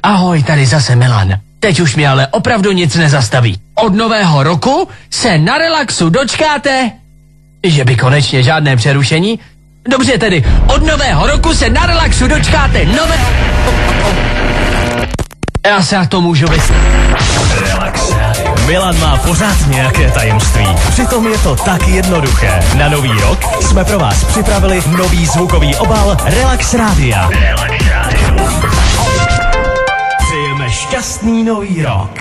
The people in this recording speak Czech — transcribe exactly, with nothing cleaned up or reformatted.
Ahoj, tady zase Milan. Teď už mě ale opravdu nic nezastaví. Od nového roku se na relaxu dočkáte, že by konečně žádné přerušení. Dobře tedy, od nového roku se na relaxu dočkáte nové... Já se na to můžu vysvětlit. Relax. Milan má pořád nějaké tajemství. Přitom je to tak jednoduché. Na nový rok jsme pro vás připravili nový zvukový obal Relax Rádia. Relax Rádio. Přejeme šťastný nový rok.